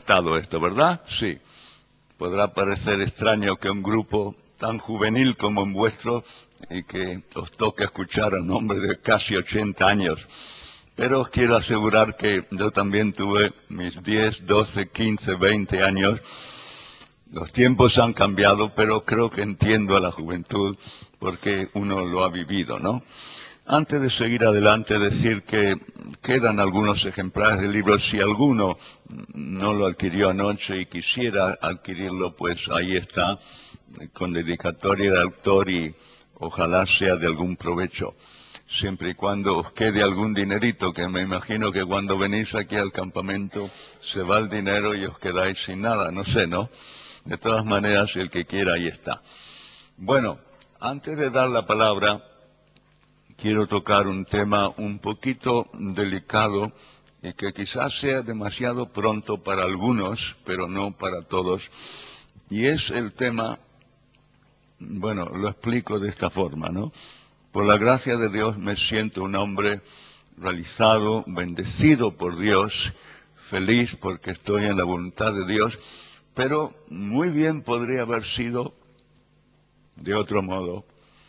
aceptado esto, ¿verdad? Sí. Podrá parecer extraño que un grupo tan juvenil como el vuestro y que os toque escuchar a un hombre de casi 80 años. Pero os quiero asegurar que yo también tuve mis 10, 12, 15, 20 años. Los tiempos han cambiado, pero creo que entiendo a la juventud porque uno lo ha vivido, ¿no? Antes de seguir adelante, decir que quedan algunos ejemplares del libro. Si alguno no lo adquirió anoche y quisiera adquirirlo, pues ahí está, con dedicatoria del autor y ojalá sea de algún provecho. Siempre y cuando os quede algún dinerito, que me imagino que cuando venís aquí al campamento se va el dinero y os quedáis sin nada, no sé, ¿no? De todas maneras, el que quiera, ahí está. Bueno, antes de dar la palabra, quiero tocar un tema un poquito delicado y que quizás sea demasiado pronto para algunos, pero no para todos. Y es el tema, bueno, lo explico de esta forma, ¿no? Por la gracia de Dios me siento un hombre realizado, bendecido por Dios, feliz porque estoy en la voluntad de Dios, pero muy bien podría haber sido de otro modo.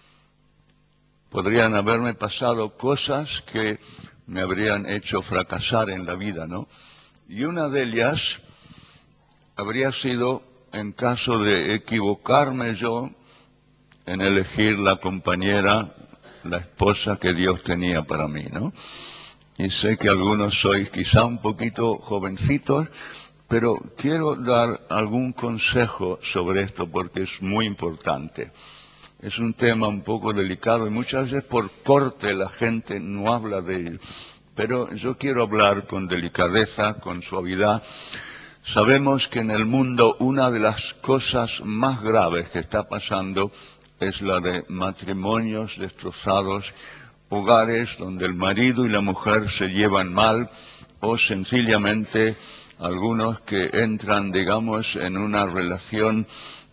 Podrían haberme pasado cosas que me habrían hecho fracasar en la vida, ¿no? Y una de ellas habría sido en caso de equivocarme yo en elegir la compañera, la esposa que Dios tenía para mí, ¿no? Y sé que algunos sois quizá un poquito jovencitos, pero quiero dar algún consejo sobre esto porque es muy importante. Es un tema un poco delicado y muchas veces por corte la gente no habla de ello. Pero yo quiero hablar con delicadeza, con suavidad. Sabemos que en el mundo una de las cosas más graves que está pasando es la de matrimonios destrozados, hogares donde el marido y la mujer se llevan mal o sencillamente algunos que entran, digamos, en una relación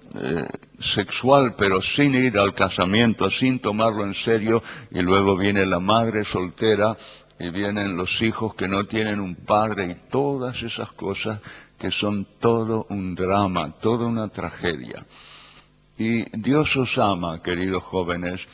sexual, pero sin ir al casamiento, sin tomarlo en serio, y luego viene la madre soltera y vienen los hijos que no tienen un padre y todas esas cosas que son todo un drama, toda una tragedia. Y Dios os ama, queridos jóvenes,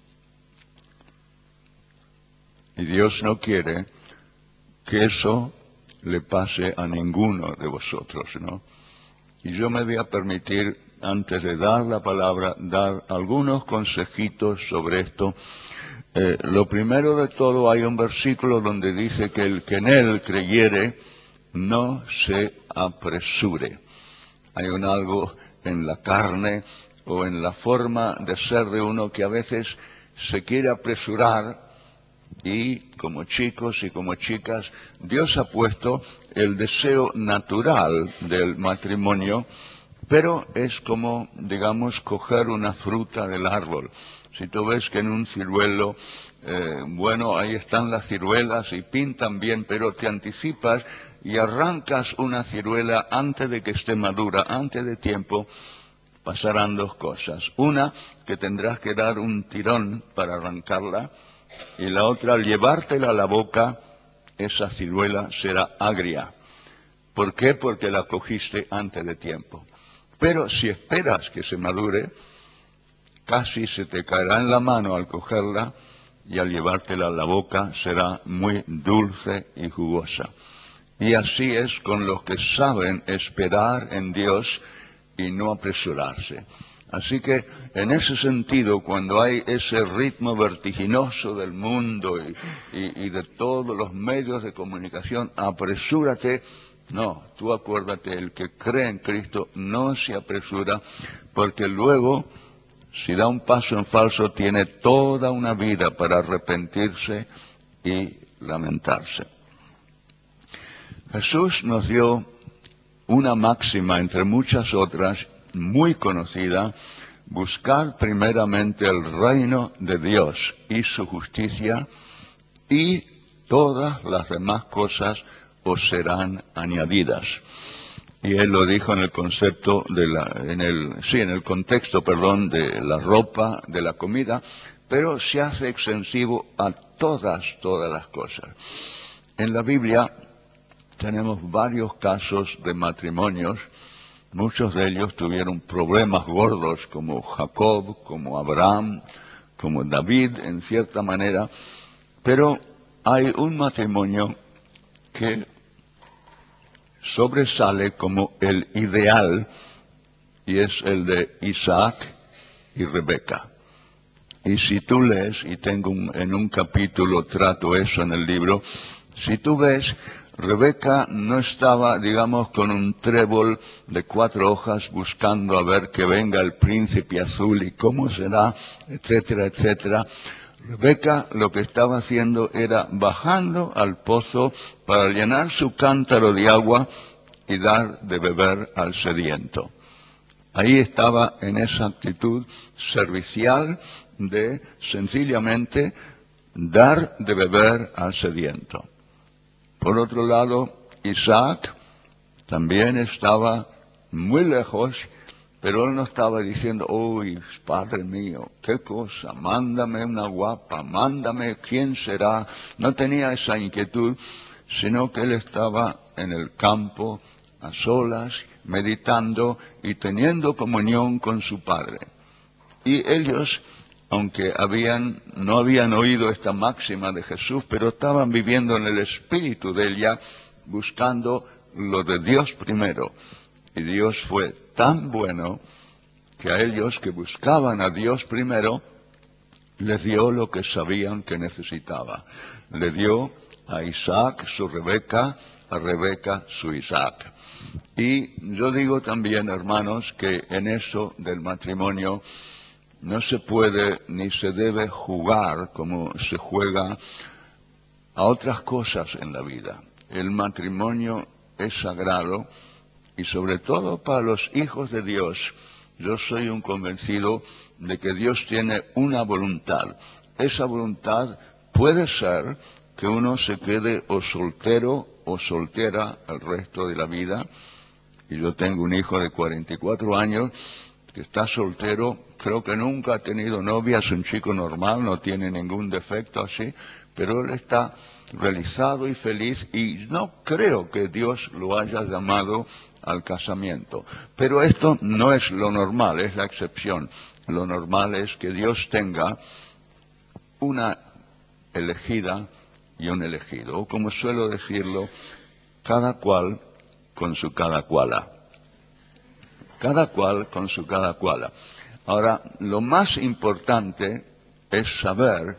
y Dios no quiere que eso le pase a ninguno de vosotros, ¿no? Y yo me voy a permitir, antes de dar la palabra, dar algunos consejitos sobre esto. Lo primero de todo, hay un versículo donde dice que el que en él creyere, no se apresure. Hay algo en la carne o en la forma de ser de uno que a veces se quiere apresurar. Y como chicos y como chicas, Dios ha puesto el deseo natural del matrimonio, pero es como, digamos, coger una fruta del árbol. Si tú ves que en un ciruelo, bueno, ahí están las ciruelas y pintan bien, pero te anticipas y arrancas una ciruela antes de que esté madura, antes de tiempo, pasarán dos cosas. Una, que tendrás que dar un tirón para arrancarla, y la otra, al llevártela a la boca, esa ciruela será agria. ¿Por qué? Porque la cogiste antes de tiempo. Pero si esperas que se madure, casi se te caerá en la mano al cogerla y al llevártela a la boca será muy dulce y jugosa. Y así es con los que saben esperar en Dios y no apresurarse. Así que, en ese sentido, cuando hay ese ritmo vertiginoso del mundo y de todos los medios de comunicación, apresúrate. No, tú acuérdate, el que cree en Cristo no se apresura, porque luego, si da un paso en falso, tiene toda una vida para arrepentirse y lamentarse. Jesús nos dio una máxima entre muchas otras, muy conocida: buscar primeramente el reino de Dios y su justicia, y todas las demás cosas os serán añadidas. Y él lo dijo en el concepto en el contexto, de la ropa, de la comida, pero se hace extensivo a todas las cosas. En la Biblia tenemos varios casos de matrimonios. Muchos de ellos tuvieron problemas gordos, como Jacob, como Abraham, como David, en cierta manera. Pero hay un matrimonio que sobresale como el ideal, y es el de Isaac y Rebeca. Y si tú lees, y en un capítulo trato eso en el libro, si tú ves, Rebeca no estaba, digamos, con un trébol de 4 hojas buscando a ver que venga el príncipe azul y cómo será, etcétera, etcétera. Rebeca lo que estaba haciendo era bajando al pozo para llenar su cántaro de agua y dar de beber al sediento. Ahí estaba en esa actitud servicial de sencillamente dar de beber al sediento. Por otro lado, Isaac también estaba muy lejos, pero él no estaba diciendo, uy, Padre mío, qué cosa, mándame una guapa, mándame quién será. No tenía esa inquietud, sino que él estaba en el campo, a solas, meditando y teniendo comunión con su Padre. Y ellos, aunque no habían oído esta máxima de Jesús, pero estaban viviendo en el espíritu de él ya, buscando lo de Dios primero. Y Dios fue tan bueno que a ellos que buscaban a Dios primero, les dio lo que sabían que necesitaba. Le dio a Isaac su Rebeca, a Rebeca su Isaac. Y yo digo también, hermanos, que en eso del matrimonio no se puede ni se debe jugar como se juega a otras cosas en la vida. El matrimonio es sagrado y sobre todo para los hijos de Dios. Yo soy un convencido de que Dios tiene una voluntad. Esa voluntad puede ser que uno se quede o soltero o soltera el resto de la vida. Y yo tengo un hijo de 44 años que está soltero, creo que nunca ha tenido novia, es un chico normal, no tiene ningún defecto así, pero él está realizado y feliz y no creo que Dios lo haya llamado al casamiento. Pero esto no es lo normal, es la excepción. Lo normal es que Dios tenga una elegida y un elegido, o como suelo decirlo, cada cual con su cada cuala. Cada cual con su cada cuala. Ahora, lo más importante es saber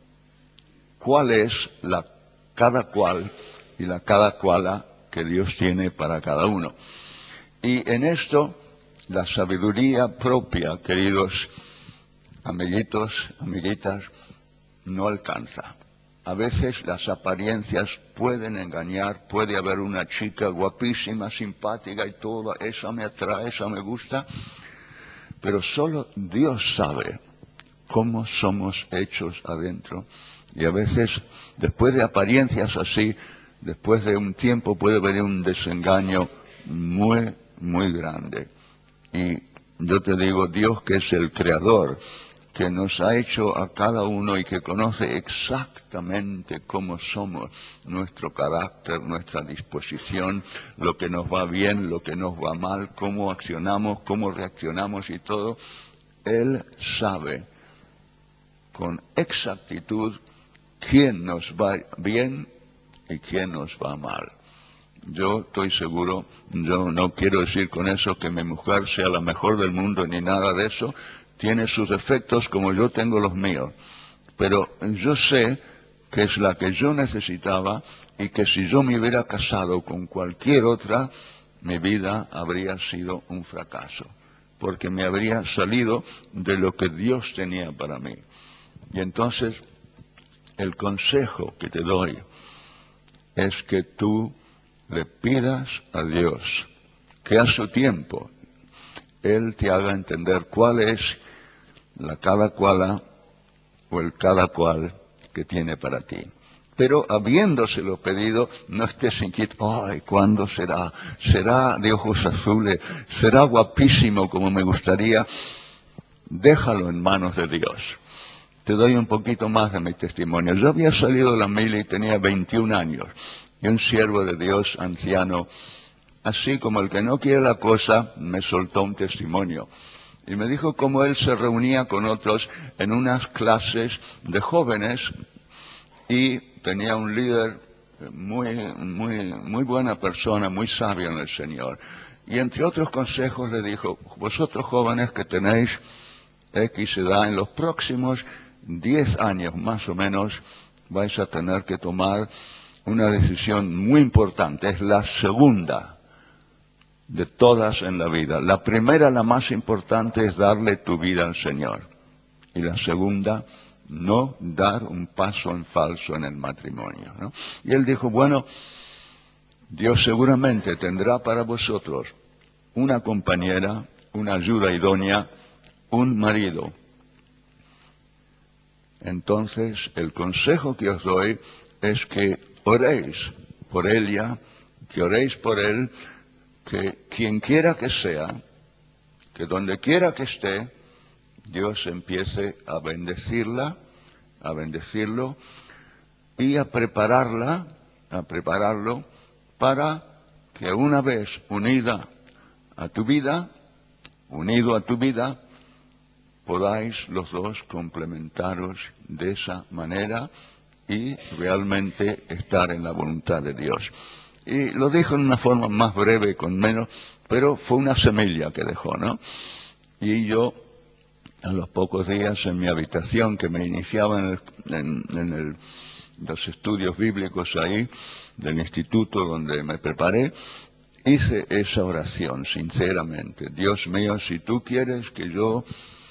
cuál es la cada cual y la cada cuala que Dios tiene para cada uno. Y en esto, la sabiduría propia, queridos amiguitos, amiguitas, no alcanza. A veces las apariencias pueden engañar, puede haber una chica guapísima, simpática y todo, esa me atrae, esa me gusta, pero solo Dios sabe cómo somos hechos adentro. Y a veces, después de apariencias así, después de un tiempo puede venir un desengaño muy, muy grande. Y yo te digo, Dios que es el creador, que nos ha hecho a cada uno y que conoce exactamente cómo somos, nuestro carácter, nuestra disposición, lo que nos va bien, lo que nos va mal, cómo accionamos, cómo reaccionamos y todo. Él sabe con exactitud quién nos va bien y quién nos va mal. Yo estoy seguro, yo no quiero decir con eso que mi mujer sea la mejor del mundo ni nada de eso, tiene sus defectos como yo tengo los míos, pero yo sé que es la que yo necesitaba y que si yo me hubiera casado con cualquier otra, mi vida habría sido un fracaso, porque me habría salido de lo que Dios tenía para mí. Y entonces, el consejo que te doy es que tú le pidas a Dios que a su tiempo Él te haga entender cuál es la cada cuala o el cada cual que tiene para ti. Pero habiéndoselo pedido, no estés inquieto, ay, ¿cuándo será? ¿Será de ojos azules? ¿Será guapísimo como me gustaría? Déjalo en manos de Dios. Te doy un poquito más de mi testimonio. Yo había salido de la mili y tenía 21 años. Y un siervo de Dios anciano, así como el que no quiere la cosa, me soltó un testimonio. Y me dijo cómo él se reunía con otros en unas clases de jóvenes y tenía un líder muy buena persona, muy sabio en el Señor. Y entre otros consejos le dijo, vosotros jóvenes que tenéis X edad, en los próximos 10 años más o menos vais a tener que tomar una decisión muy importante. Es la segunda de todas en la vida. La primera, la más importante, es darle tu vida al Señor. Y la segunda, no dar un paso en falso en el matrimonio, ¿no? Y él dijo, bueno, Dios seguramente tendrá para vosotros una compañera, una ayuda idónea, un marido. Entonces, el consejo que os doy es que oréis por ella, que oréis por él, que quien quiera que sea, que donde quiera que esté, Dios empiece a bendecirla, a bendecirlo y a prepararla, a prepararlo para que una vez unida a tu vida, unido a tu vida, podáis los dos complementaros de esa manera y realmente estar en la voluntad de Dios. Y lo dijo en una forma más breve, con menos, pero fue una semilla que dejó, ¿no? Y yo, a los pocos días, en mi habitación, que me iniciaba en los estudios bíblicos ahí, del instituto donde me preparé, hice esa oración, sinceramente. Dios mío, si tú quieres que yo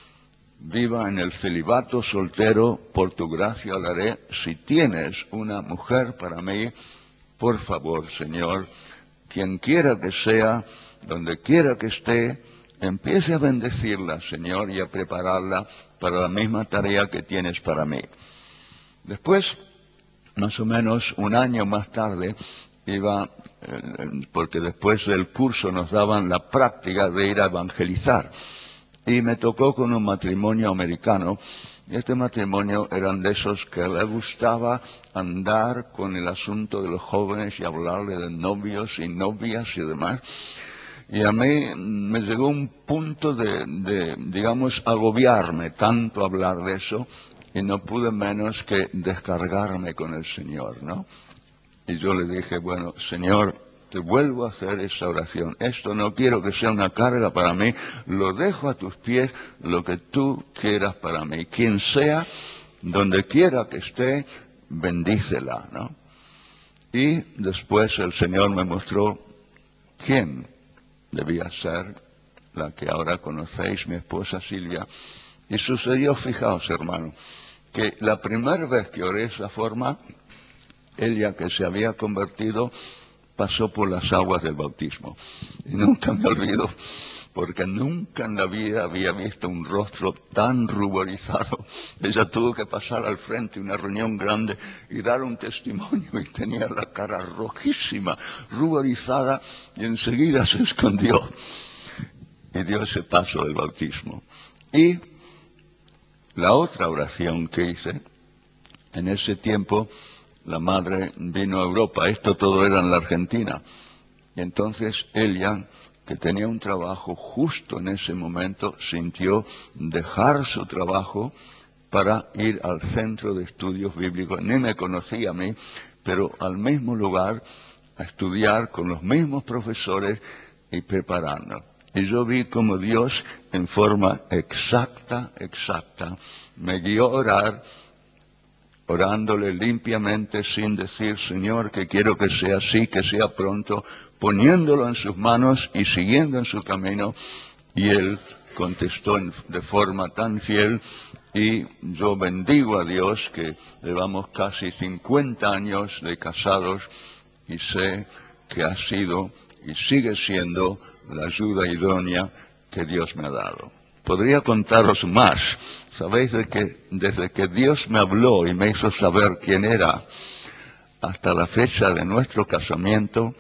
viva en el celibato soltero, por tu gracia lo haré. Si tienes una mujer para mí, por favor, Señor, quien quiera que sea, donde quiera que esté, empiece a bendecirla, Señor, y a prepararla para la misma tarea que tienes para mí. Después, más o menos un año más tarde, iba, porque después del curso nos daban la práctica de ir a evangelizar. Y me tocó con un matrimonio americano, y este matrimonio eran de esos que le gustaba andar con el asunto de los jóvenes y hablarle de novios y novias y demás. Y a mí me llegó un punto digamos, agobiarme tanto hablar de eso, y no pude menos que descargarme con el Señor, ¿no? Y yo le dije, bueno, Señor, te vuelvo a hacer esa oración. Esto no quiero que sea una carga para mí. Lo dejo a tus pies, lo que tú quieras para mí. Quien sea, donde quiera que esté, bendícela, ¿no? Y después el Señor me mostró quién debía ser la que ahora conocéis, mi esposa Silvia. Y sucedió, fijaos, hermano, que la primera vez que oré de esa forma, ella, que se había convertido, pasó por las aguas del bautismo. Y nunca me olvido, porque nunca en la vida había visto un rostro tan ruborizado. Ella tuvo que pasar al frente de una reunión grande y dar un testimonio, y tenía la cara rojísima, ruborizada, y enseguida se escondió y dio ese paso del bautismo. Y la otra oración que hice, en ese tiempo, la madre vino a Europa. Esto todo era en la Argentina. Y entonces ella, que tenía un trabajo justo en ese momento, sintió dejar su trabajo para ir al centro de estudios bíblicos. Ni me conocía a mí, pero al mismo lugar, a estudiar con los mismos profesores y prepararnos. Y yo vi como Dios, en forma exacta, me guió a orar, orándole limpiamente, sin decir, Señor, que quiero que sea así, que sea pronto, poniéndolo en sus manos y siguiendo en su camino. Y él contestó de forma tan fiel, y yo bendigo a Dios, que llevamos casi 50 años de casados, y sé que ha sido y sigue siendo la ayuda idónea que Dios me ha dado. Podría contaros más. Sabéis que desde que Dios me habló y me hizo saber quién era, hasta la fecha de nuestro casamiento,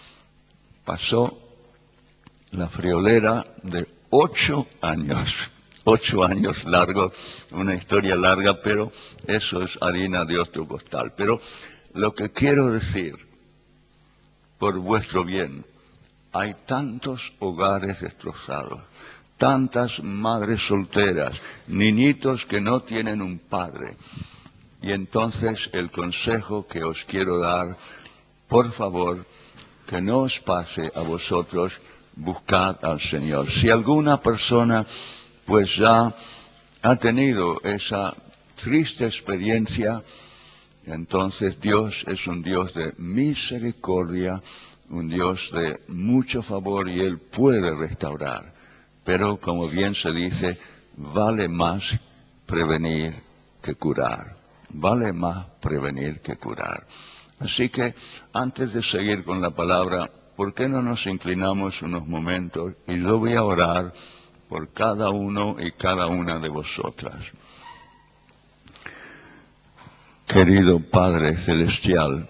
pasó la friolera de 8 años. 8 años largos, una historia larga, pero eso es harina de otro costal. Pero lo que quiero decir por vuestro bien. Hay tantos hogares destrozados, tantas madres solteras, niñitos que no tienen un padre. Y entonces el consejo que os quiero dar, por favor, que no os pase a vosotros, buscad al Señor. Si alguna persona pues ya ha tenido esa triste experiencia, entonces Dios es un Dios de misericordia, un Dios de mucho favor y Él puede restaurar. Pero como bien se dice, vale más prevenir que curar. Vale más prevenir que curar. Así que antes de seguir con la palabra, ¿por qué no nos inclinamos unos momentos y yo voy a orar por cada uno y cada una de vosotras? Querido Padre Celestial,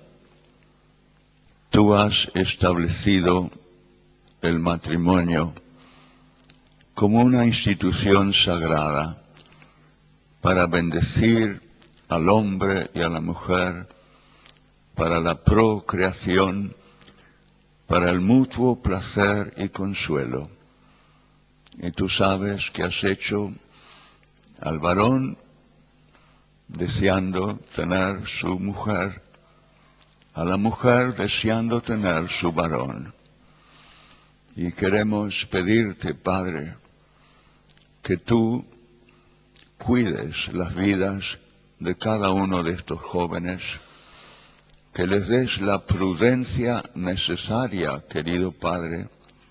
tú has establecido el matrimonio como una institución sagrada para bendecir al hombre y a la mujer, para la procreación, para el mutuo placer y consuelo. Y tú sabes que has hecho al varón deseando tener su mujer, a la mujer deseando tener su varón. Y queremos pedirte, Padre, que tú cuides las vidas de cada uno de estos jóvenes, que les des la prudencia necesaria, querido Padre,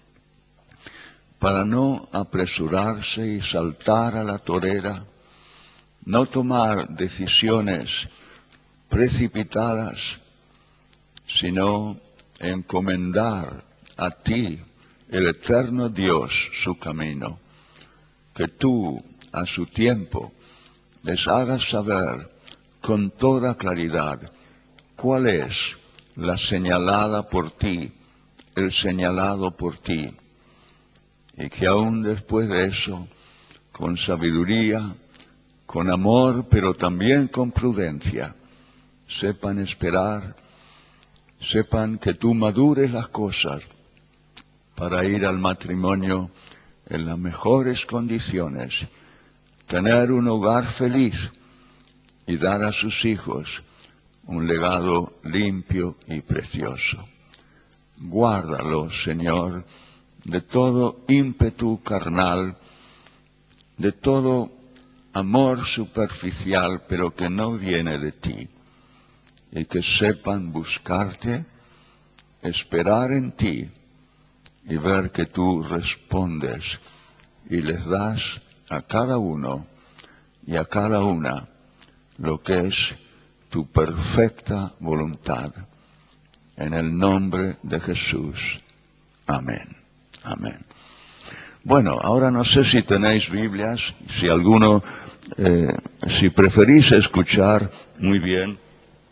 para no apresurarse y saltar a la torera, no tomar decisiones precipitadas, sino encomendar a ti, el eterno Dios, su camino. Que tú, a su tiempo, les hagas saber con toda claridad cuál es la señalada por ti, el señalado por ti, y que aún después de eso, con sabiduría, con amor, pero también con prudencia, sepan esperar, sepan que tú madures las cosas para ir al matrimonio en las mejores condiciones, tener un hogar feliz y dar a sus hijos un legado limpio y precioso. Guárdalos, Señor, de todo ímpetu carnal, de todo amor superficial, pero que no viene de ti, y que sepan buscarte, esperar en ti y ver que tú respondes y les das a cada uno y a cada una lo que es tu perfecta voluntad. En el nombre de Jesús. Amén. Amén. Bueno, ahora no sé si tenéis Biblias, si alguno, si preferís escuchar, muy bien.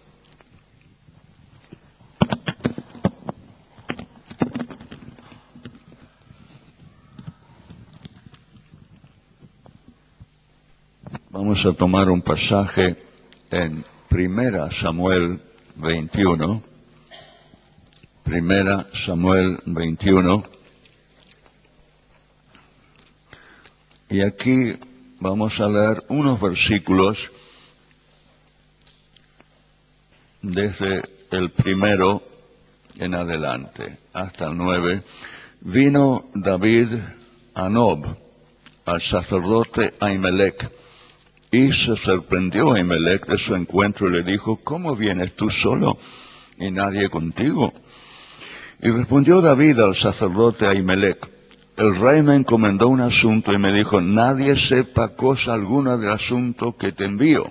Vamos a tomar un pasaje en Primera Samuel 21. Primera Samuel 21. Y aquí vamos a leer unos versículos desde el primero en adelante, hasta el 9. Vino David a Nob, al sacerdote Ahimelech, y se sorprendió Ahimelech de su encuentro y le dijo: ¿cómo vienes tú solo y nadie contigo? Y respondió David al sacerdote Ahimelech: el rey me encomendó un asunto y me dijo: nadie sepa cosa alguna del asunto que te envío,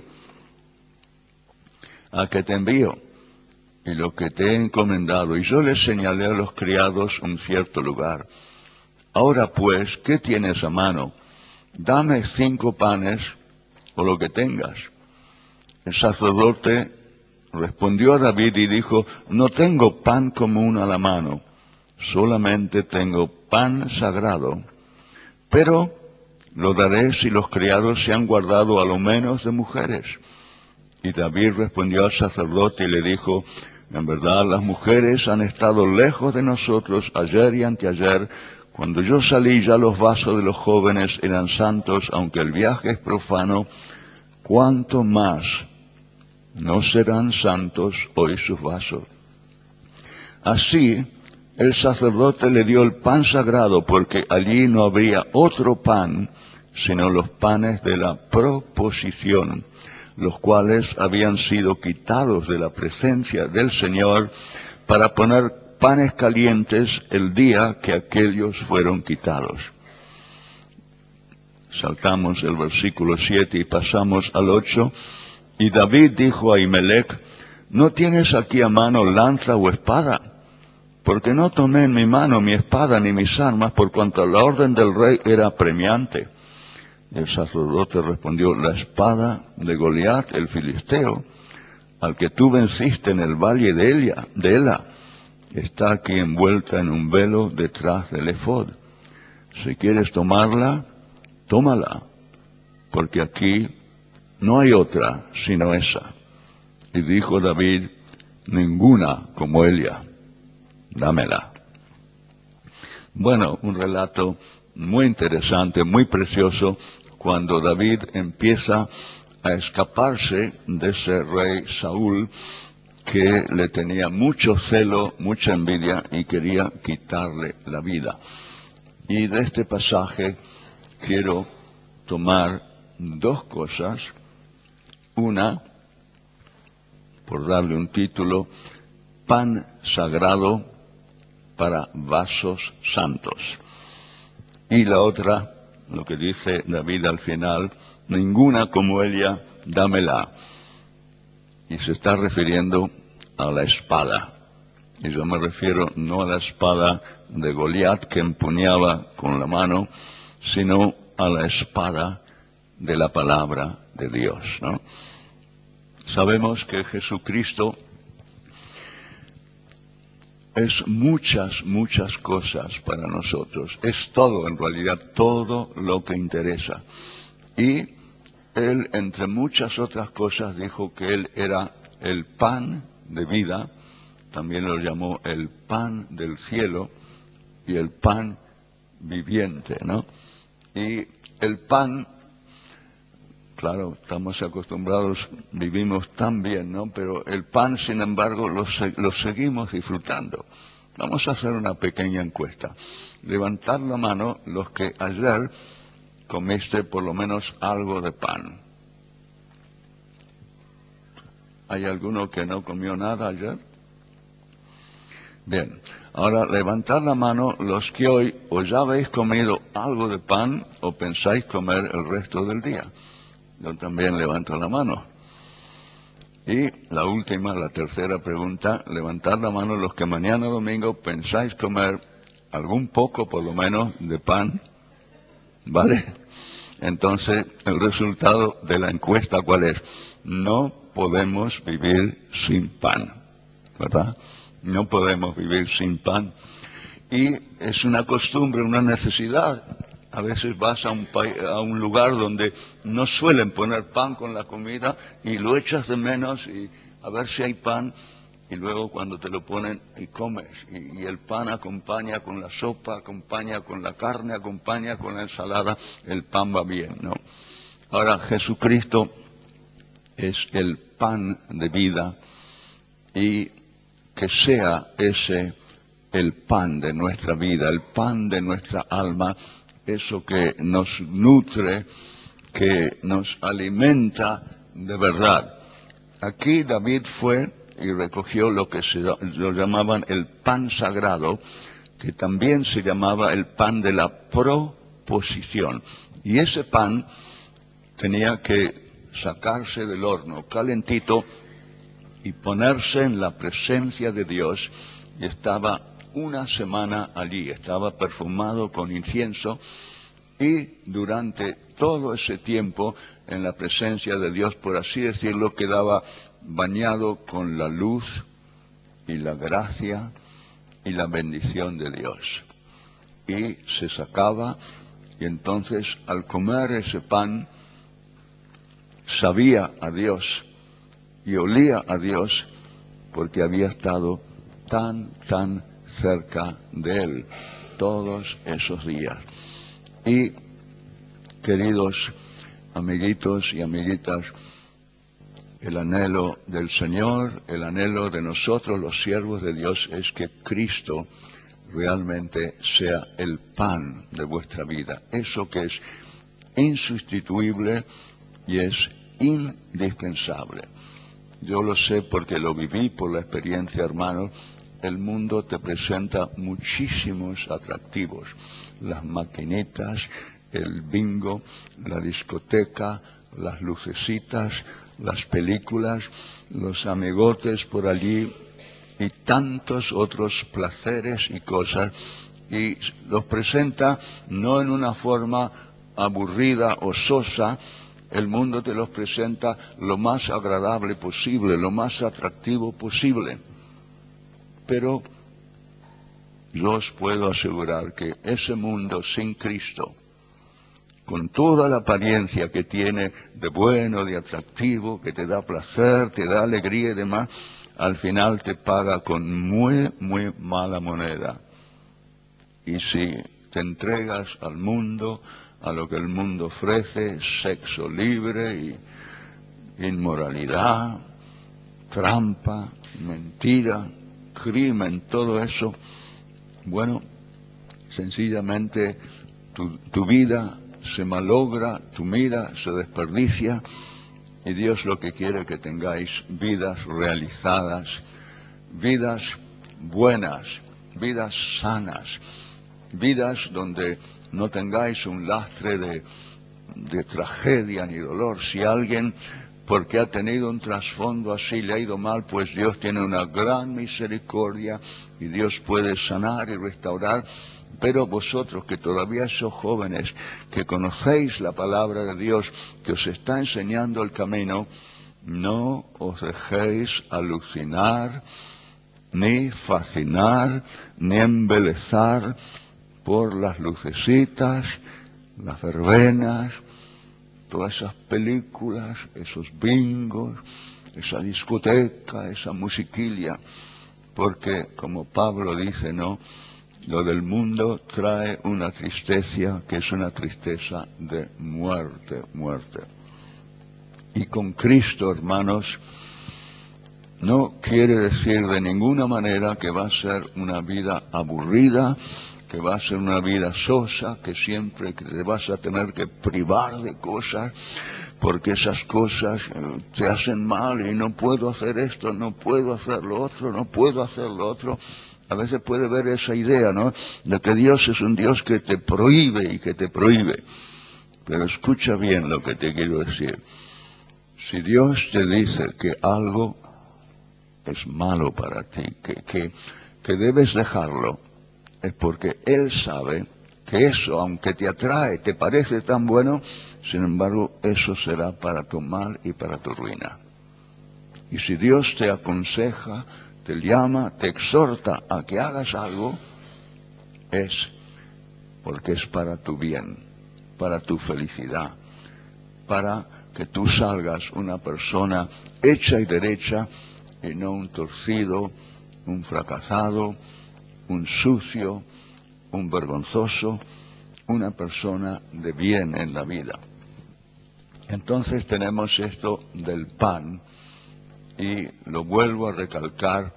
a que te envío, y lo que te he encomendado. Y yo le señalé a los criados un cierto lugar. Ahora pues, ¿qué tienes a mano? Dame 5 panes o lo que tengas. El sacerdote respondió a David y dijo: no tengo pan común a la mano, solamente tengo pan sagrado, pero lo daré si los criados se han guardado a lo menos de mujeres. Y David respondió al sacerdote y le dijo: En verdad, las mujeres han estado lejos de nosotros ayer y anteayer. Cuando yo salí, ya los vasos de los jóvenes eran santos, aunque el viaje es profano. ¿Cuánto más no serán santos hoy sus vasos? Así, el sacerdote le dio el pan sagrado, porque allí no habría otro pan, sino los panes de la proposición, los cuales habían sido quitados de la presencia del Señor para poner panes calientes el día que aquellos fueron quitados. Saltamos el versículo 7 y pasamos al 8. Y David dijo a Ahimelech: ¿no tienes aquí a mano lanza o espada? Porque no tomé en mi mano mi espada ni mis armas, por cuanto la orden del rey era apremiante. El sacerdote respondió: la espada de Goliat, el filisteo, al que tú venciste en el valle de Ela, está aquí envuelta en un velo detrás del efod. Si quieres tomarla, tómala, porque aquí no hay otra sino esa. Y dijo David: ninguna como ella, dámela. Bueno, un relato muy interesante, muy precioso, cuando David empieza a escaparse de ese rey Saúl, que le tenía mucho celo, mucha envidia y quería quitarle la vida. Y de este pasaje quiero tomar dos cosas. Una, por darle un título, pan sagrado para vasos santos. Y la otra, lo que dice David al final: ninguna como ella, dámela. Y se está refiriendo a la espada. Y yo me refiero no a la espada de Goliat que empuñaba con la mano, sino a la espada de la palabra de Dios, ¿no? Sabemos que Jesucristo es muchas, muchas cosas para nosotros. Es todo, en realidad, todo lo que interesa. Y Él, entre muchas otras cosas, dijo que Él era el pan de vida. También lo llamó el pan del cielo y el pan viviente, ¿no? Y el pan, claro, estamos acostumbrados, vivimos tan bien, ¿no? Pero el pan, sin embargo, lo seguimos disfrutando. Vamos a hacer una pequeña encuesta. Levantar la mano los que ayer comiste por lo menos algo de pan. ¿Hay alguno que no comió nada ayer? Bien, ahora levantar la mano los que hoy o ya habéis comido algo de pan o pensáis comer el resto del día. Yo también levanto la mano. Y la última, la tercera pregunta, levantar la mano los que mañana domingo pensáis comer algún poco por lo menos de pan, ¿vale? Entonces, el resultado de la encuesta, ¿cuál es? No podemos vivir sin pan, ¿verdad? No podemos vivir sin pan. Y es una costumbre, una necesidad. A veces vas a un lugar donde no suelen poner pan con la comida y lo echas de menos y a ver si hay pan. Y luego cuando te lo ponen y comes. Y el pan acompaña con la sopa, acompaña con la carne, acompaña con la ensalada. El pan va bien, ¿no? Ahora, Jesucristo es el pan de vida, y que sea ese el pan de nuestra vida, el pan de nuestra alma, eso que nos nutre, que nos alimenta de verdad. Aquí David fue y recogió lo que lo llamaban el pan sagrado, que también se llamaba el pan de la proposición. Y ese pan tenía que sacarse del horno calentito y ponerse en la presencia de Dios, y estaba una semana allí, estaba perfumado con incienso, y durante todo ese tiempo en la presencia de Dios, por así decirlo, quedaba bañado con la luz y la gracia y la bendición de Dios. Y se sacaba, y entonces al comer ese pan sabía a Dios y olía a Dios, porque había estado tan cerca de Él todos esos días. Y, queridos amiguitos y amiguitas, el anhelo del Señor, el anhelo de nosotros los siervos de Dios es que Cristo realmente sea el pan de vuestra vida, eso que es insustituible y es indispensable. Yo lo sé porque lo viví por la experiencia, hermanos. El mundo te presenta muchísimos atractivos, las maquinitas, el bingo, la discoteca, las lucecitas, las películas, los amigotes por allí y tantos otros placeres y cosas, y los presenta no en una forma aburrida o sosa. El mundo te los presenta lo más agradable posible, lo más atractivo posible. Pero yo os puedo asegurar que ese mundo sin Cristo, con toda la apariencia que tiene de bueno, de atractivo, que te da placer, te da alegría y demás, al final te paga con muy mala moneda. Y si te entregas al mundo, a lo que el mundo ofrece, sexo libre y inmoralidad, trampa, mentira, crimen, todo eso, bueno, sencillamente tu vida se malogra, tu vida se desperdicia, y Dios lo que quiere es que tengáis vidas realizadas, vidas buenas, vidas sanas, vidas donde no tengáis un lastre de tragedia ni dolor. Si alguien, porque ha tenido un trasfondo así, le ha ido mal, pues Dios tiene una gran misericordia y Dios puede sanar y restaurar. Pero vosotros que todavía sois jóvenes, que conocéis la palabra de Dios, que os está enseñando el camino, no os dejéis alucinar, ni fascinar, ni embelezar por las lucecitas, las verbenas, todas esas películas, esos bingos, esa discoteca, esa musiquilla, porque como Pablo dice, ¿no?, lo del mundo trae una tristeza que es una tristeza de muerte. Y con Cristo, hermanos, no quiere decir de ninguna manera que va a ser una vida aburrida, que va a ser una vida sosa, que siempre que te vas a tener que privar de cosas, porque esas cosas te hacen mal y no puedo hacer esto, no puedo hacer lo otro, no puedo hacer lo otro. A veces puede ver esa idea, ¿no?, de que Dios es un Dios que te prohíbe y que te prohíbe. Pero escucha bien lo que te quiero decir. Si Dios te dice que algo es malo para ti, que debes dejarlo, es porque Él sabe que eso, aunque te atrae, te parece tan bueno, sin embargo, eso será para tu mal y para tu ruina. Y si Dios te aconseja, te llama, te exhorta a que hagas algo, es porque es para tu bien, para tu felicidad, para que tú salgas una persona hecha y derecha y no un torcido, un fracasado, un sucio, un vergonzoso, una persona de bien en la vida. Entonces tenemos esto del pan, y lo vuelvo a recalcar: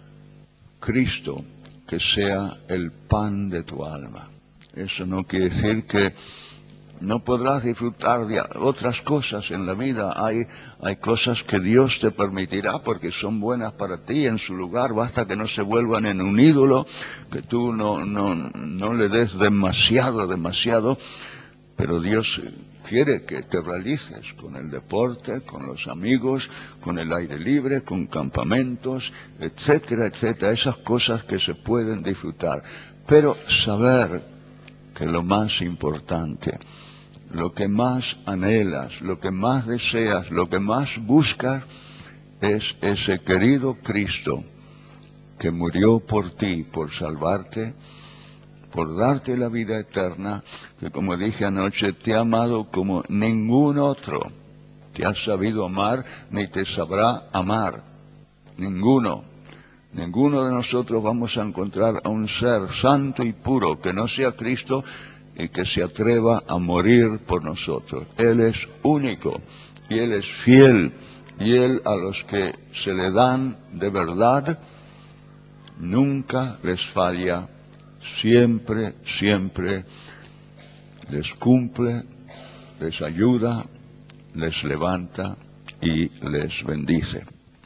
Cristo, que sea el pan de tu alma. Eso no quiere decir que no podrás disfrutar de otras cosas en la vida. Hay cosas que Dios te permitirá porque son buenas para ti en su lugar. Basta que no se vuelvan en un ídolo, que tú no le des demasiado. Pero Dios quiere que te realices con el deporte, con los amigos, con el aire libre, con campamentos, etcétera, etcétera. Esas cosas que se pueden disfrutar. Pero saber que lo más importante, lo que más anhelas, lo que más deseas, lo que más buscas, es ese querido Cristo que murió por ti, por salvarte, por darte la vida eterna, que, como dije anoche, te ha amado como ningún otro te ha sabido amar ni te sabrá amar. ninguno. Ninguno de nosotros vamos a encontrar a un ser santo y puro que no sea Cristo y que se atreva a morir por nosotros. Él es único y Él es fiel, y Él a los que se le dan de verdad nunca les falla, siempre, siempre les cumple, les ayuda, les levanta y les bendice.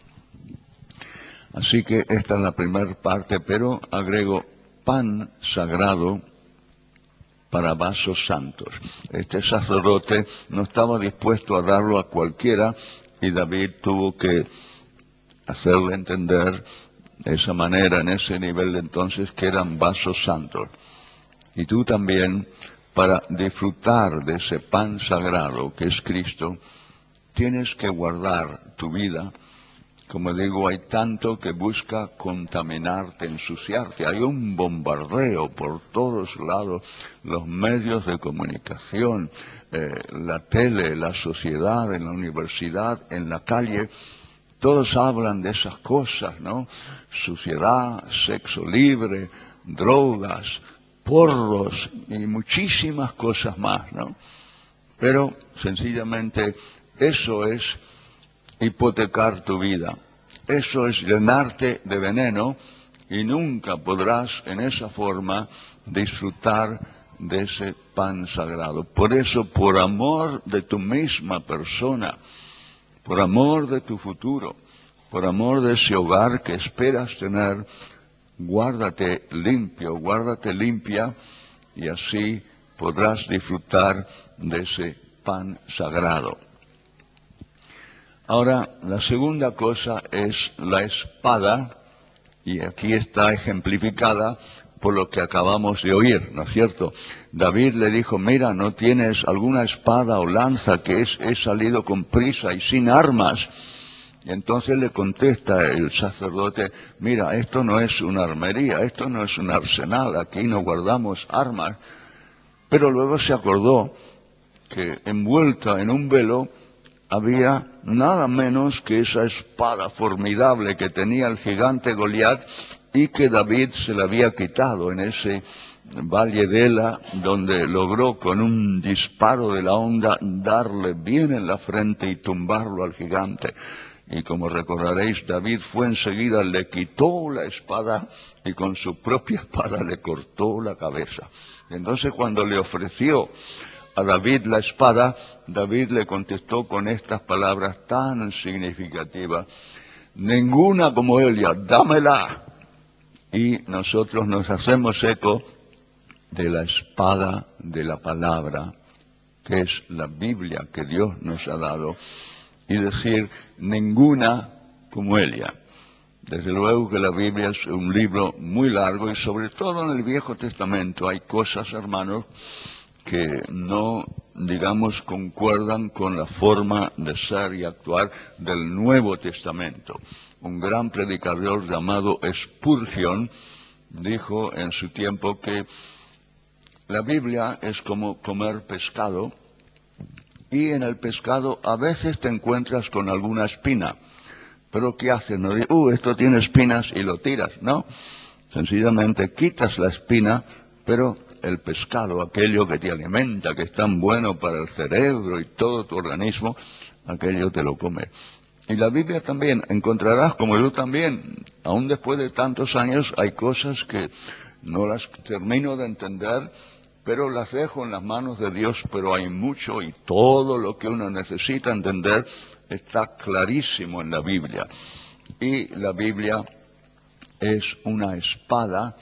Así que esta es la primera parte, pero agrego pan sagrado para vasos santos. Este sacerdote no estaba dispuesto a darlo a cualquiera y David tuvo que hacerle entender de esa manera, en ese nivel de entonces, que eran vasos santos. Y tú también, para disfrutar de ese pan sagrado que es Cristo, tienes que guardar tu vida. Como digo, hay tanto que busca contaminarte, ensuciarte. Hay un bombardeo por todos lados, los medios de comunicación, la tele, la sociedad, en la universidad, en la calle. Todos hablan de esas cosas, ¿no? Suciedad, sexo libre, drogas, porros y muchísimas cosas más, ¿no? Pero sencillamente eso es hipotecar tu vida. Eso es llenarte de veneno y nunca podrás en esa forma disfrutar de ese pan sagrado. Por eso, por amor de tu misma persona, por amor de tu futuro, por amor de ese hogar que esperas tener, guárdate limpio, guárdate limpia, y así podrás disfrutar de ese pan sagrado. Ahora, la segunda cosa es la espada, y aquí está ejemplificada por lo que acabamos de oír, ¿no es cierto? David le dijo, mira, ¿no tienes alguna espada o lanza? Que he salido con prisa y sin armas. Y entonces le contesta el sacerdote, mira, esto no es una armería, esto no es un arsenal, aquí no guardamos armas. Pero luego se acordó que envuelta en un velo había nada menos que esa espada formidable que tenía el gigante Goliat y que David se la había quitado en ese valle de Ela, donde logró con un disparo de la honda darle bien en la frente y tumbarlo al gigante. Y como recordaréis, David fue enseguida, le quitó la espada y con su propia espada le cortó la cabeza. Entonces cuando le ofreció a David la espada, David le contestó con estas palabras tan significativas, ninguna como Elia, dámela. Y nosotros nos hacemos eco de la espada de la palabra, que es la Biblia que Dios nos ha dado, y decir, ninguna como Elia. Desde luego que la Biblia es un libro muy largo y sobre todo en el Viejo Testamento hay cosas, hermanos, que no, digamos, concuerdan con la forma de ser y actuar del Nuevo Testamento. Un gran predicador llamado Spurgeon dijo en su tiempo que la Biblia es como comer pescado y en el pescado a veces te encuentras con alguna espina. Pero ¿qué haces? No dices, esto tiene espinas y lo tiras, ¿no? Sencillamente quitas la espina, pero el pescado, aquello que te alimenta, que es tan bueno para el cerebro y todo tu organismo, aquello te lo come. Y la Biblia también, encontrarás, como yo también, aún después de tantos años, hay cosas que no las termino de entender, pero las dejo en las manos de Dios, pero hay mucho y todo lo que uno necesita entender está clarísimo en la Biblia. Y la Biblia es una espada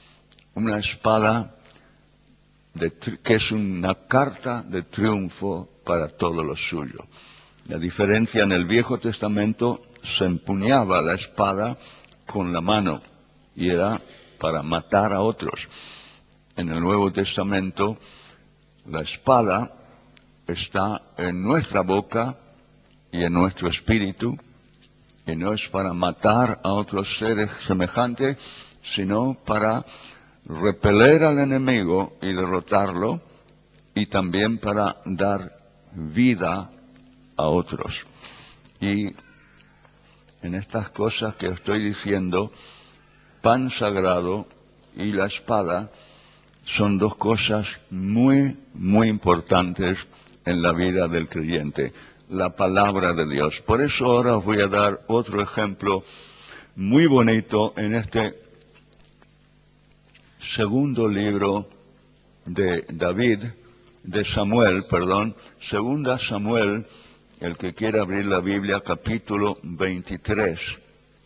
que es una carta de triunfo para todo lo suyo. La diferencia, en el Viejo Testamento se empuñaba la espada con la mano y era para matar a otros. En el Nuevo Testamento la espada está en nuestra boca y en nuestro espíritu, y no es para matar a otros seres semejantes, sino para repeler al enemigo y derrotarlo, y también para dar vida a otros. Y en estas cosas que estoy diciendo, pan sagrado y la espada son dos cosas muy, muy importantes en la vida del creyente, la palabra de Dios. Por eso ahora os voy a dar otro ejemplo muy bonito en este segundo libro de segunda Samuel, el que quiera abrir la Biblia, capítulo 23,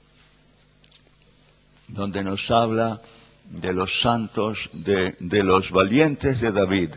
donde nos habla de los santos, de los valientes de David.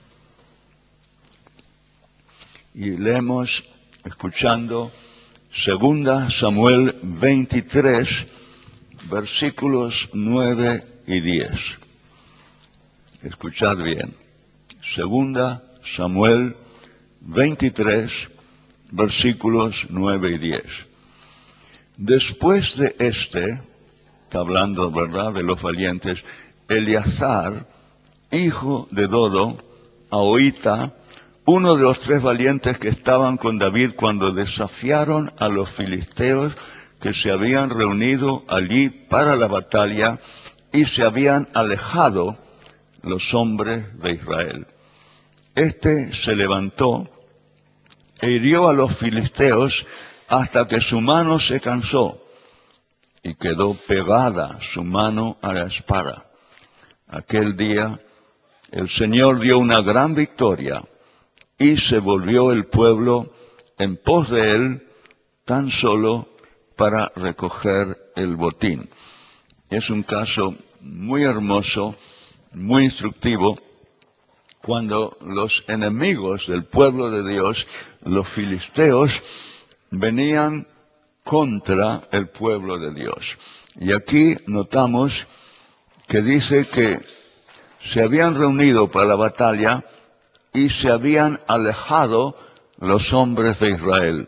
Y leemos, escuchando, segunda Samuel 23, versículos 9 y 10. Escuchad bien. Segunda Samuel 23, versículos 9 y 10. Después de está hablando, ¿verdad?, de los valientes, Eleazar, hijo de Dodo, Ahoita, uno de los 3 valientes que estaban con David cuando desafiaron a los filisteos que se habían reunido allí para la batalla y se habían alejado los hombres de Israel. Se levantó e hirió a los filisteos hasta que su mano se cansó y quedó pegada su mano a la espada. Aquel día el Señor dio una gran victoria y se volvió el pueblo en pos de él tan solo para recoger el botín. Es un caso muy hermoso, muy instructivo, cuando los enemigos del pueblo de Dios, los filisteos, venían contra el pueblo de Dios. Y aquí notamos que dice que se habían reunido para la batalla y se habían alejado los hombres de Israel.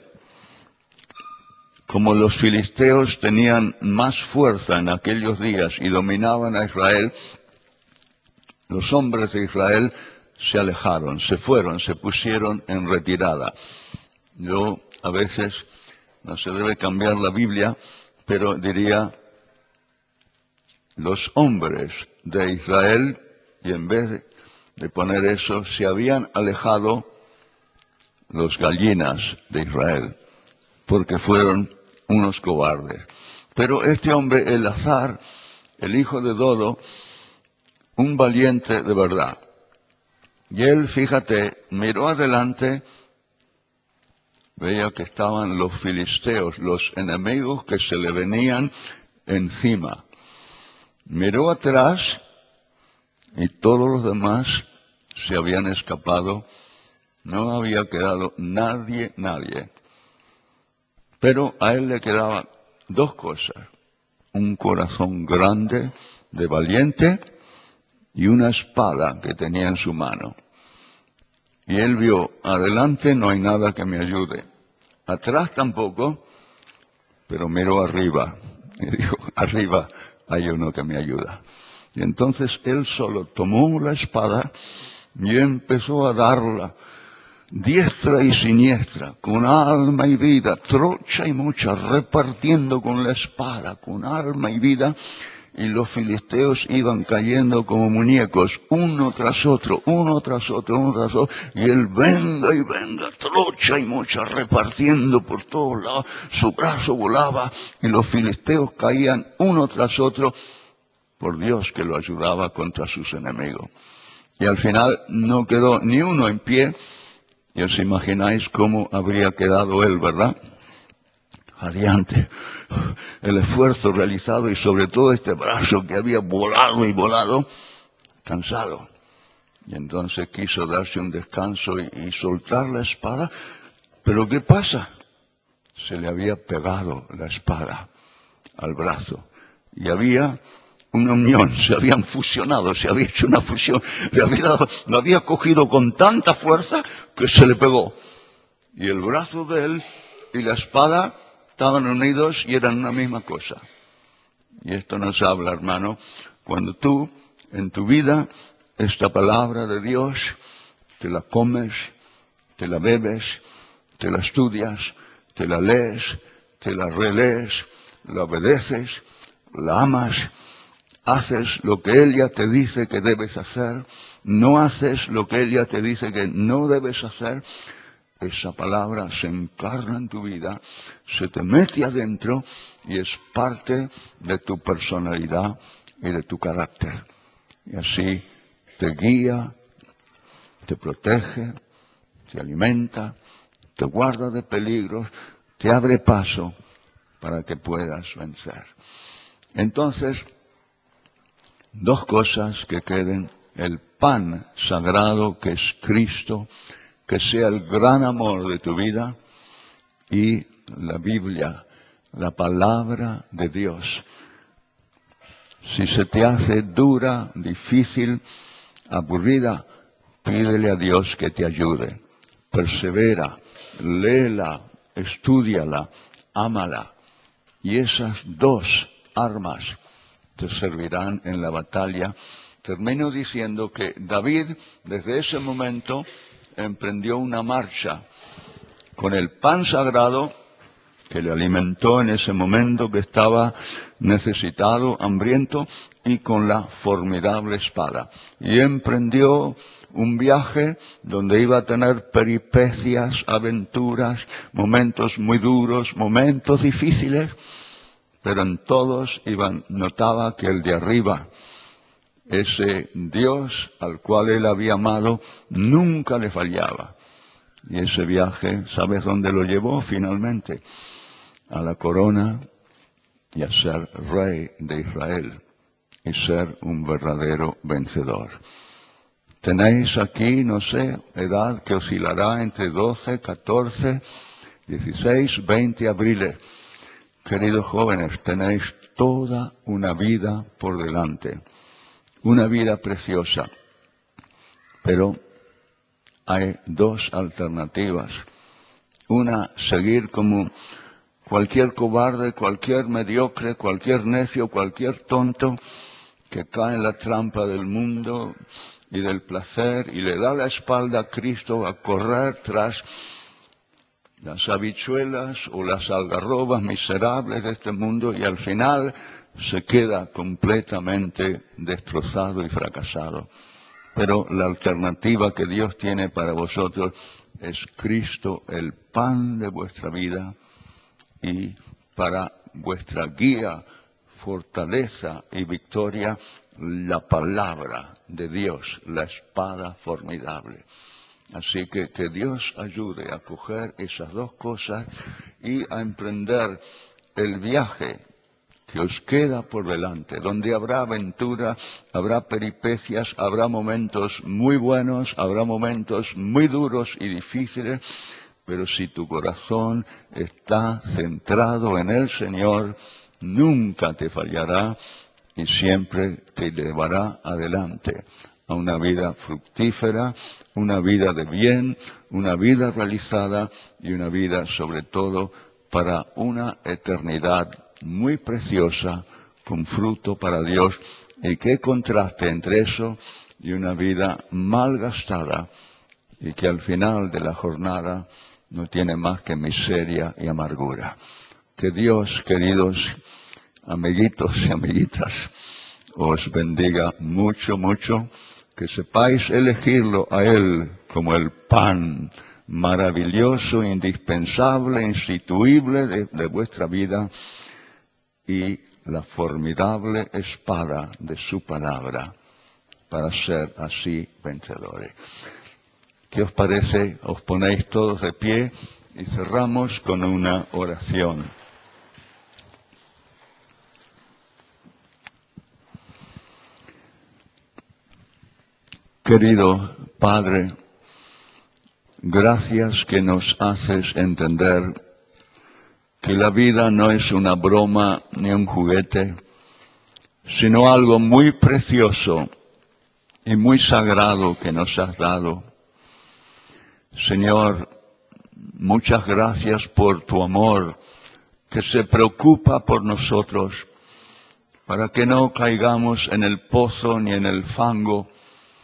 Como los filisteos tenían más fuerza en aquellos días y dominaban a Israel, los hombres de Israel se alejaron, se fueron, se pusieron en retirada. Yo a veces, no se debe cambiar la Biblia, pero diría los hombres de Israel, y en vez de poner eso, se habían alejado los gallinas de Israel, porque fueron unos cobardes. Pero este hombre, Eleazar, el hijo de Dodo, un valiente de verdad. Y él, fíjate, miró adelante, veía que estaban los filisteos, los enemigos que se le venían encima. Miró atrás y todos los demás se habían escapado. No había quedado nadie. Pero a él le quedaban 2 cosas. Un corazón grande de valiente y una espada que tenía en su mano. Y él vio, adelante no hay nada que me ayude, atrás tampoco, pero miró arriba y dijo, arriba hay uno que me ayuda. Y entonces él solo tomó la espada y empezó a darla diestra y siniestra, con alma y vida, trocha y mocha, repartiendo con la espada, con alma y vida, y los filisteos iban cayendo como muñecos, uno tras otro, y él venga y venga, trocha y mocha, repartiendo por todos lados, su brazo volaba, y los filisteos caían uno tras otro, por Dios que lo ayudaba contra sus enemigos. Y al final no quedó ni uno en pie. Y os imagináis cómo habría quedado él, ¿verdad? Radiante. El esfuerzo realizado y sobre todo este brazo que había volado, cansado. Y entonces quiso darse un descanso y soltar la espada. Pero ¿qué pasa? Se le había pegado la espada al brazo. Y había una unión, se habían fusionado, se había hecho una fusión, lo había cogido con tanta fuerza que se le pegó. Y el brazo de él y la espada estaban unidos y eran una misma cosa. Y esto nos habla, hermano, cuando tú, en tu vida, esta palabra de Dios, te la comes, te la bebes, te la estudias, te la lees, te la relees, la obedeces, la amas, haces lo que ella te dice que debes hacer, no haces lo que ella te dice que no debes hacer, esa palabra se encarna en tu vida, se te mete adentro y es parte de tu personalidad y de tu carácter. Y así te guía, te protege, te alimenta, te guarda de peligros, te abre paso para que puedas vencer. Entonces, dos cosas que queden: el pan sagrado que es Cristo, que sea el gran amor de tu vida, y la Biblia, la palabra de Dios. Si se te hace dura, difícil, aburrida, pídele a Dios que te ayude. Persevera, léela, estúdiala, ámala. Y esas dos armas te servirán en la batalla. Termino diciendo que David, desde ese momento, emprendió una marcha con el pan sagrado que le alimentó en ese momento que estaba necesitado, hambriento, y con la formidable espada. Y emprendió un viaje donde iba a tener peripecias, aventuras, momentos muy duros, momentos difíciles, pero en todos notaba que el de arriba, ese Dios al cual él había amado, nunca le fallaba. Y ese viaje, ¿sabes dónde lo llevó finalmente? A la corona y a ser rey de Israel y ser un verdadero vencedor. Tenéis aquí, no sé, edad que oscilará entre 12, 14, 16, 20 abriles. Queridos jóvenes, tenéis toda una vida por delante, una vida preciosa, pero hay dos alternativas. Una, seguir como cualquier cobarde, cualquier mediocre, cualquier necio, cualquier tonto que cae en la trampa del mundo y del placer y le da la espalda a Cristo a correr tras las habichuelas o las algarrobas miserables de este mundo y al final se queda completamente destrozado y fracasado. Pero la alternativa que Dios tiene para vosotros es Cristo, el pan de vuestra vida, y para vuestra guía, fortaleza y victoria, la palabra de Dios, la espada formidable. Así que Dios ayude a coger esas dos cosas y a emprender el viaje que os queda por delante, donde habrá aventura, habrá peripecias, habrá momentos muy buenos, habrá momentos muy duros y difíciles, pero si tu corazón está centrado en el Señor, nunca te fallará y siempre te llevará adelante a una vida fructífera, una vida de bien, una vida realizada y una vida sobre todo para una eternidad muy preciosa, con fruto para Dios. Y qué contraste entre eso y una vida mal gastada y que al final de la jornada no tiene más que miseria y amargura. Que Dios, queridos amiguitos y amiguitas, os bendiga mucho, mucho, que sepáis elegirlo a Él como el pan maravilloso, indispensable, instituible de vuestra vida y la formidable espada de su palabra para ser así vencedores. ¿Qué os parece? Os ponéis todos de pie y cerramos con una oración. Querido Padre, gracias que nos haces entender que la vida no es una broma ni un juguete, sino algo muy precioso y muy sagrado que nos has dado. Señor, muchas gracias por tu amor que se preocupa por nosotros para que no caigamos en el pozo ni en el fango,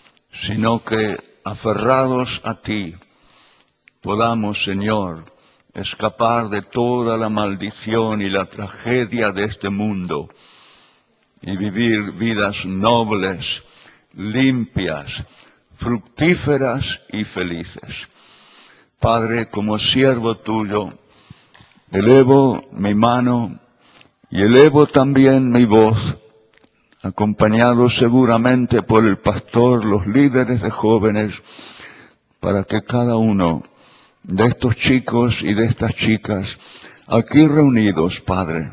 sino que aferrados a ti podamos, Señor, escapar de toda la maldición y la tragedia de este mundo y vivir vidas nobles, limpias, fructíferas y felices. Padre, como siervo tuyo, elevo mi mano y elevo también mi voz, acompañado seguramente por el pastor, los líderes de jóvenes, para que cada uno de estos chicos y de estas chicas aquí reunidos, Padre,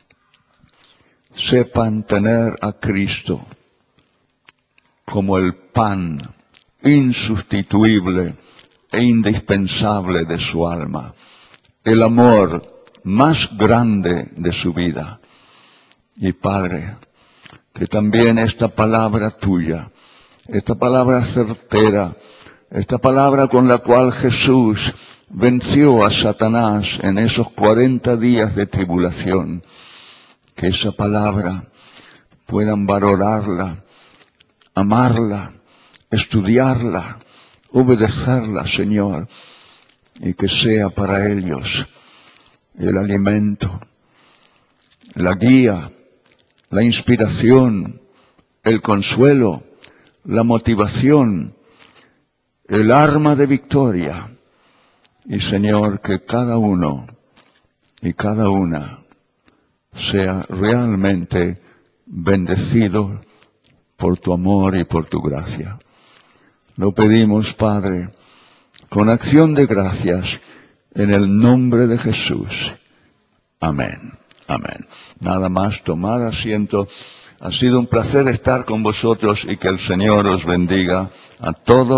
sepan tener a Cristo como el pan insustituible e indispensable de su alma, el amor más grande de su vida. Y Padre, que también esta palabra tuya, esta palabra certera, esta palabra con la cual Jesús venció a Satanás en esos 40 días de tribulación, que esa palabra puedan valorarla, amarla, estudiarla, obedecerla, Señor, y que sea para ellos el alimento, la guía, la inspiración, el consuelo, la motivación, el arma de victoria. Y Señor, que cada uno y cada una sea realmente bendecido por tu amor y por tu gracia. Lo pedimos, Padre, con acción de gracias, en el nombre de Jesús. Amén. Amén. Nada más, tomad asiento. Ha sido un placer estar con vosotros y que el Señor os bendiga a todos.